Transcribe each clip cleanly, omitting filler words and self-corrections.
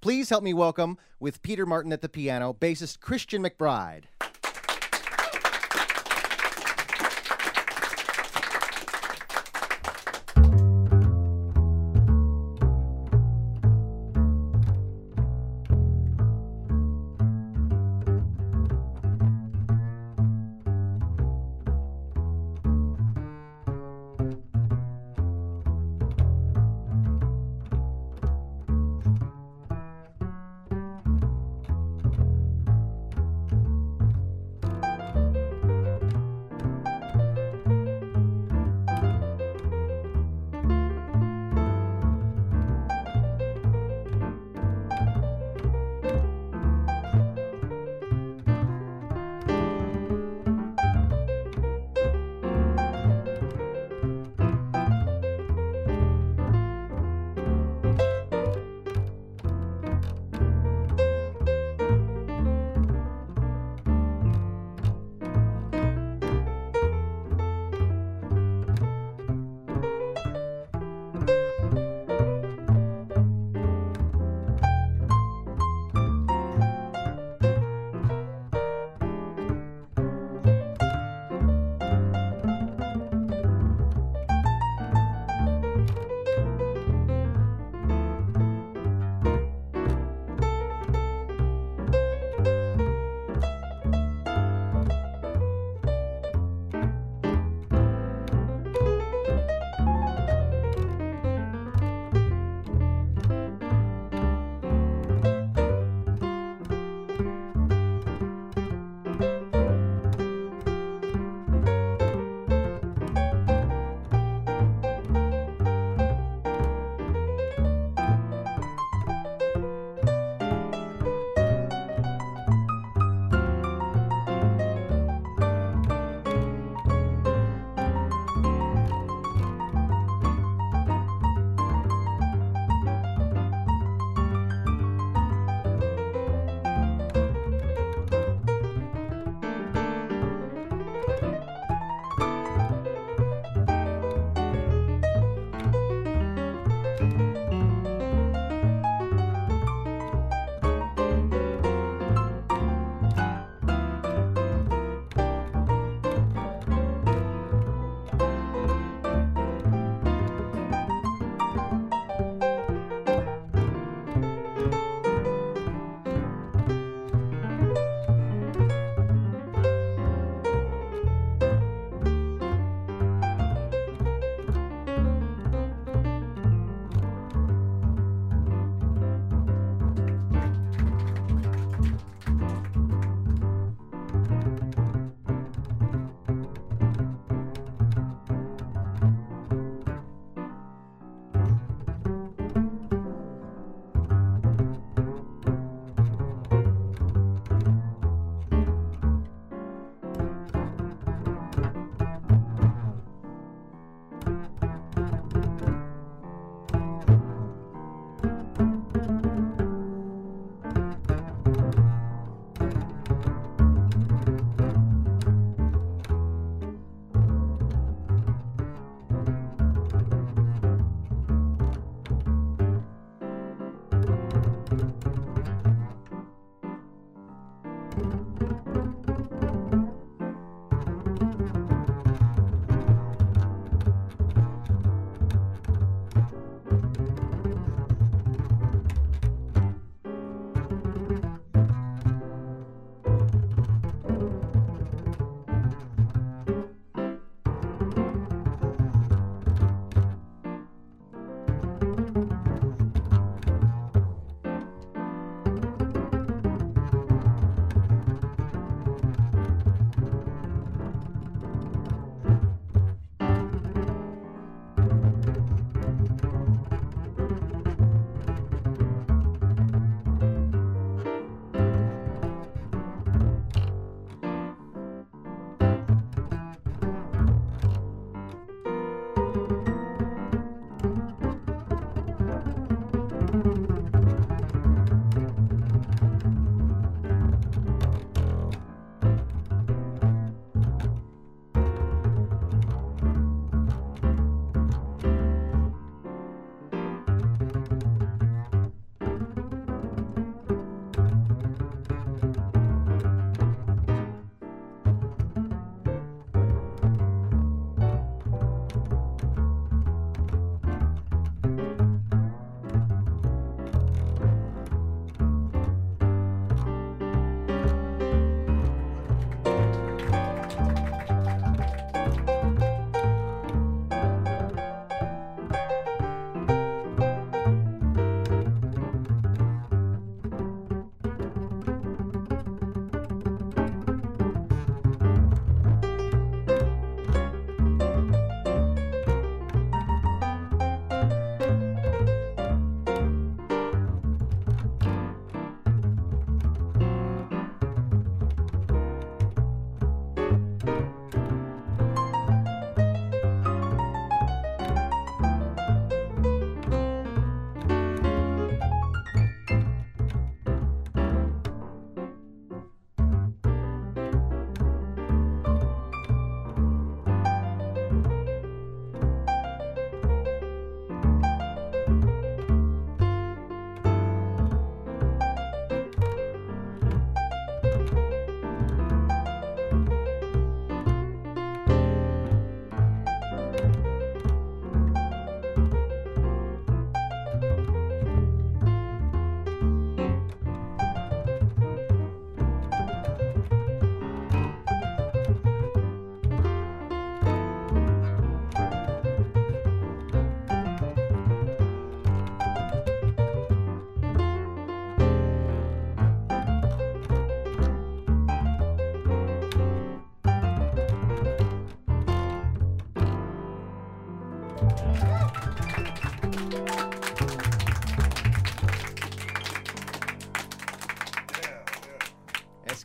Please help me welcome, with Peter Martin at the piano, bassist Christian McBride.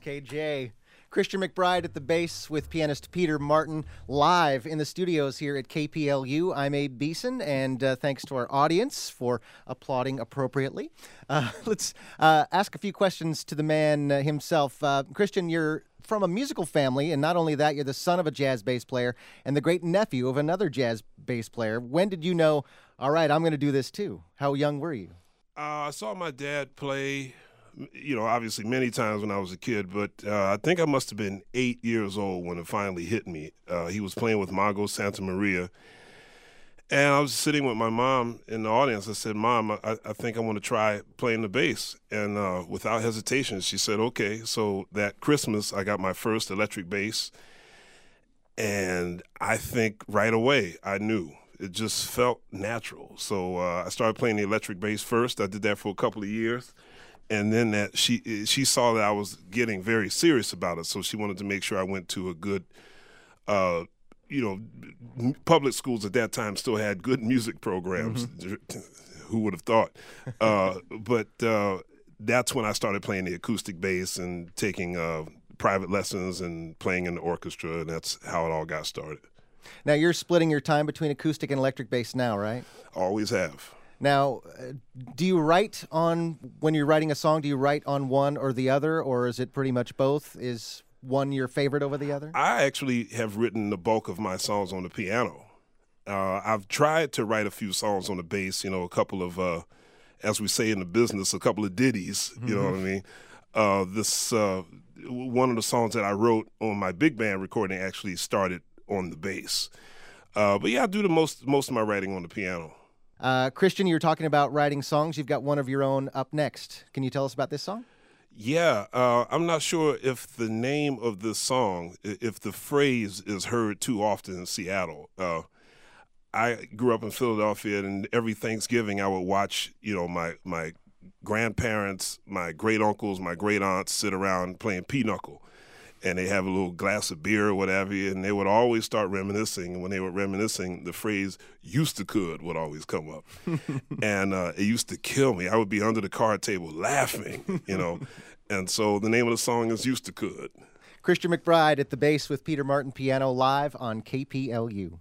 KJ. Christian McBride at the bass with pianist Peter Martin live in the studios here at KPLU. I'm Abe Beeson, and thanks to our audience for applauding appropriately. Let's ask a few questions to the man himself. Christian, you're from a musical family, and not only that, you're the son of a jazz bass player and the great nephew of another jazz bass player. When did you know, all right, I'm going to do this too? How young were you? I saw my dad play, obviously many times when I was a kid, but I think I must have been 8 years old when it finally hit me. He was playing with Mago Santa Maria, and I was sitting with my mom in the audience. I said, Mom, I think I want to try playing the bass. And without hesitation, she said, okay. So that Christmas, I got my first electric bass, and I think right away I knew. It just felt natural. So I started playing the electric bass first. I did that for a couple of years. And then she saw that I was getting very serious about it. So she wanted to make sure I went to a good, public schools at that time still had good music programs. Mm-hmm. Who would have thought? But that's when I started playing the acoustic bass and taking private lessons and playing in the orchestra. And that's how it all got started. Now, you're splitting your time between acoustic and electric bass now, right? Always have. Now, do you write when you're writing a song, do you write on one or the other, or is it pretty much both? Is one your favorite over the other? I actually have written the bulk of my songs on the piano. I've tried to write a few songs on the bass, a couple of, as we say in the business, a couple of ditties, you know what I mean? One of the songs that I wrote on my big band recording actually started on the bass. But yeah, I do the most of my writing on the piano. Christian, you were talking about writing songs. You've got one of your own up next. Can you tell us about this song? Yeah, I'm not sure if the name of this song, if the phrase is heard too often in Seattle. I grew up in Philadelphia, and every Thanksgiving I would watch, my grandparents, my great uncles, my great aunts sit around playing pinochle. And they have a little glass of beer or whatever, and they would always start reminiscing. And when they were reminiscing, the phrase "used to could" would always come up. And it used to kill me. I would be under the card table laughing, And so the name of the song is "Used to Could." Christian McBride at the bass with Peter Martin piano live on KPLU.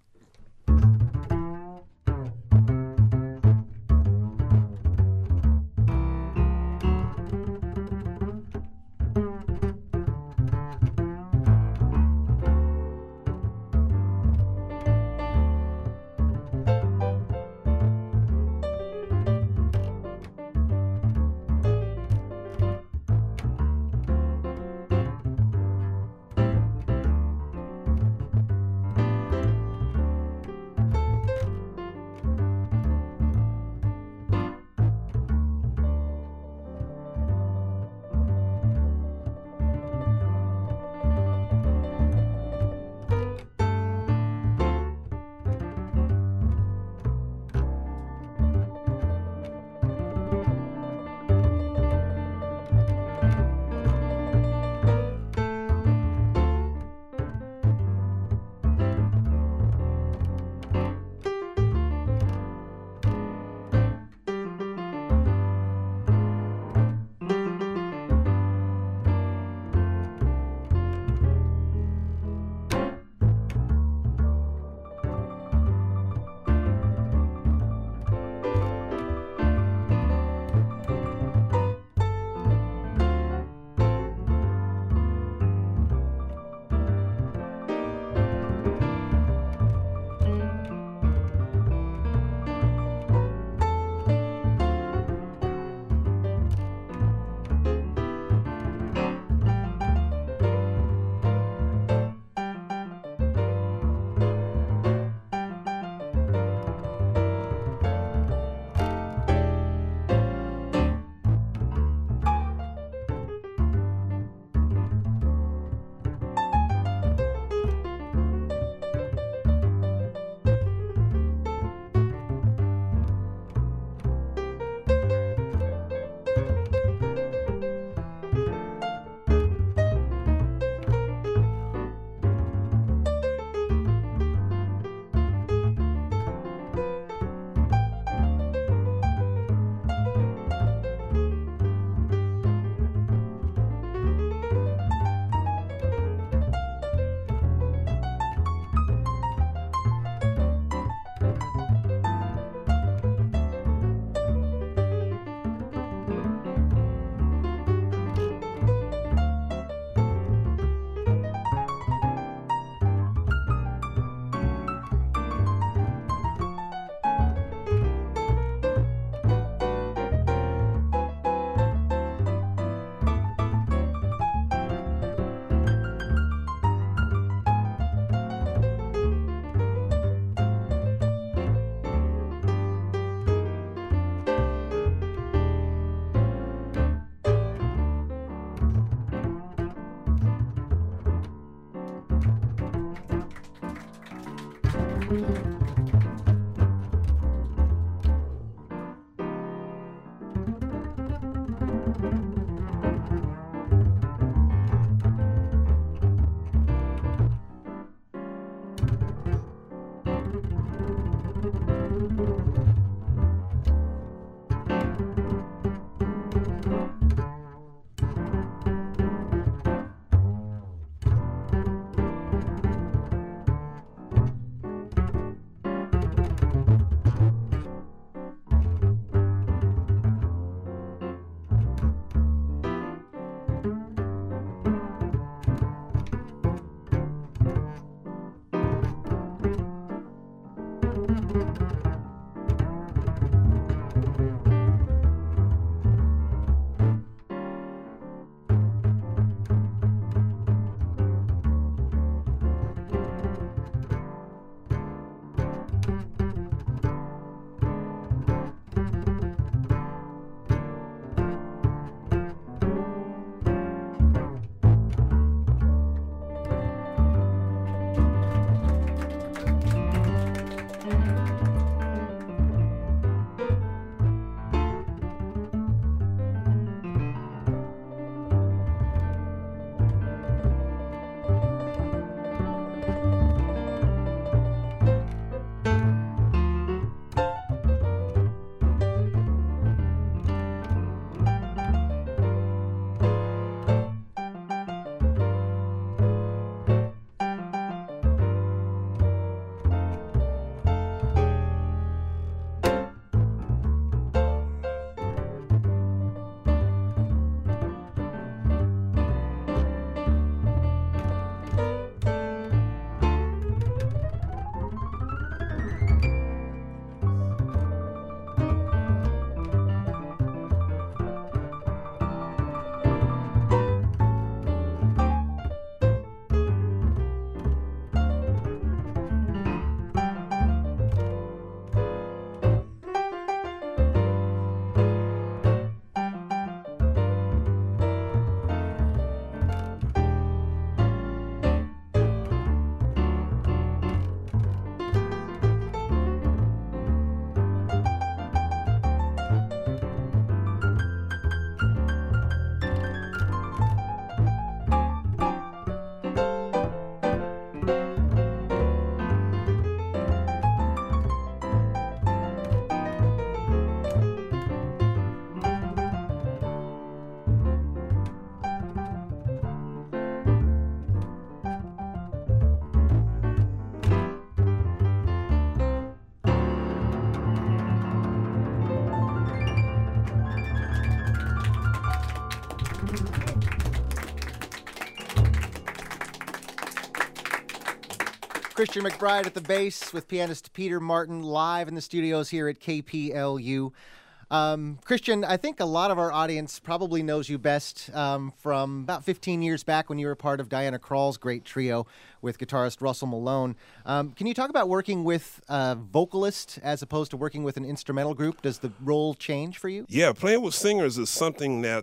Christian McBride at the bass with pianist Peter Martin live in the studios here at KPLU. Christian, I think a lot of our audience probably knows you best from about 15 years back when you were part of Diana Krall's great trio with guitarist Russell Malone. Can you talk about working with a vocalist as opposed to working with an instrumental group? Does the role change for you? Yeah, playing with singers is something that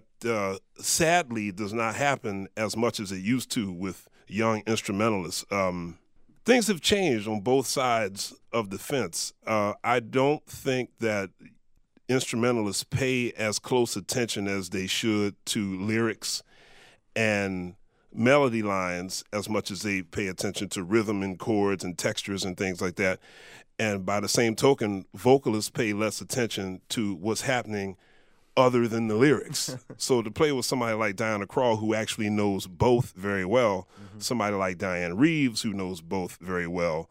sadly does not happen as much as it used to with young instrumentalists. Things have changed on both sides of the fence. I don't think that instrumentalists pay as close attention as they should to lyrics and melody lines as much as they pay attention to rhythm and chords and textures and things like that. And by the same token, vocalists pay less attention to what's happening other than the lyrics. So to play with somebody like Diana Krall, who actually knows both very well, somebody like Diane Reeves, who knows both very well,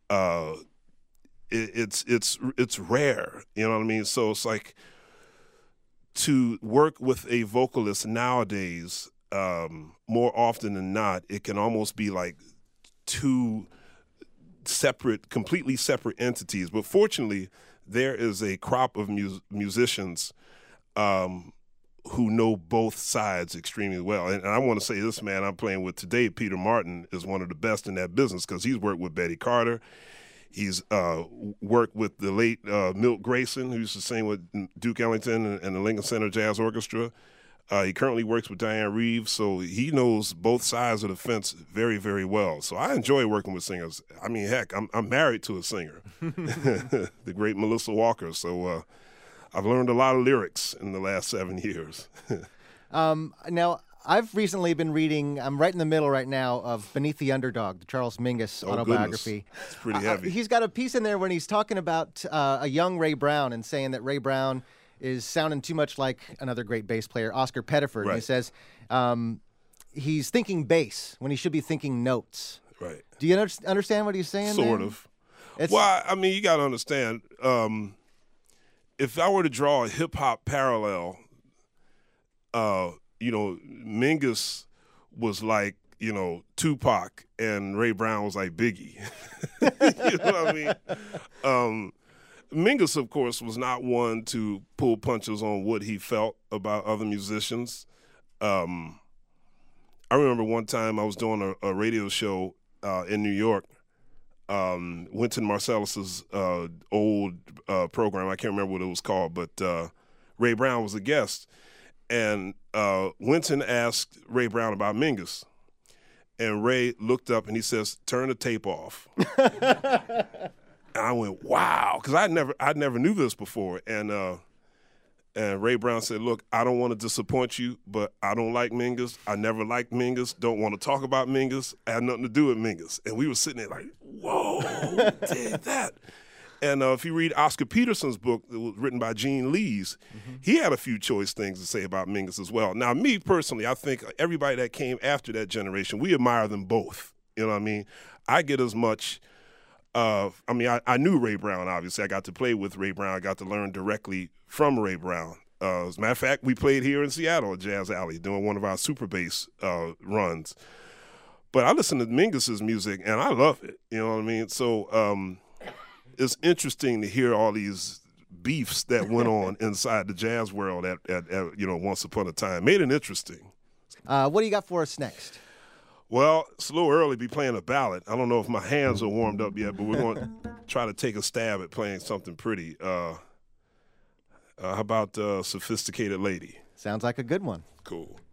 it's rare, you know what I mean? So it's like to work with a vocalist nowadays, more often than not, it can almost be like two separate, completely separate entities. But fortunately, there is a crop of musicians who know both sides extremely well. And I want to say this man I'm playing with today, Peter Martin, is one of the best in that business because he's worked with Betty Carter. He's worked with the late Milt Grayson, who used to sing with Duke Ellington and the Lincoln Center Jazz Orchestra. He currently works with Diane Reeves, so he knows both sides of the fence very, very well. So I enjoy working with singers. I mean, heck, I'm married to a singer, the great Melissa Walker. So I've learned a lot of lyrics in the last 7 years. Now, I've recently been reading, I'm right in the middle right now, of Beneath the Underdog, the Charles Mingus autobiography. Goodness. It's pretty heavy. He's got a piece in there when he's talking about a young Ray Brown and saying that Ray Brown is sounding too much like another great bass player, Oscar Pettiford. Right. He says he's thinking bass when he should be thinking notes. Right. Do you understand what he's saying? Sort of. Well, I mean, you got to understand, if I were to draw a hip-hop parallel, Mingus was like, Tupac, and Ray Brown was like Biggie. You know what I mean? Mingus, of course, was not one to pull punches on what he felt about other musicians. I remember one time I was doing a radio show in New York, Wynton Marsalis's old program. I can't remember what it was called, but Ray Brown was a guest. And Wynton asked Ray Brown about Mingus. And Ray looked up and he says, "Turn the tape off." And I went, wow, because I never knew this before. And Ray Brown said, "Look, I don't want to disappoint you, but I don't like Mingus. I never liked Mingus. Don't want to talk about Mingus. I had nothing to do with Mingus." And we were sitting there like, whoa, did that. And if you read Oscar Peterson's book, that was written by Gene Lees, he had a few choice things to say about Mingus as well. Now, me personally, I think everybody that came after that generation, we admire them both. You know what I mean? I get as much. I knew Ray Brown, obviously. I got to play with Ray Brown. I got to learn directly from Ray Brown. As a matter of fact, we played here in Seattle at Jazz Alley doing one of our super bass runs. But I listen to Mingus's music, and I love it. You know what I mean? So it's interesting to hear all these beefs that went on inside the jazz world at once upon a time. Made it interesting. What do you got for us next? Well, it's a little early to be playing a ballad. I don't know if my hands are warmed up yet, but we're going to try to take a stab at playing something pretty. How about Sophisticated Lady? Sounds like a good one. Cool.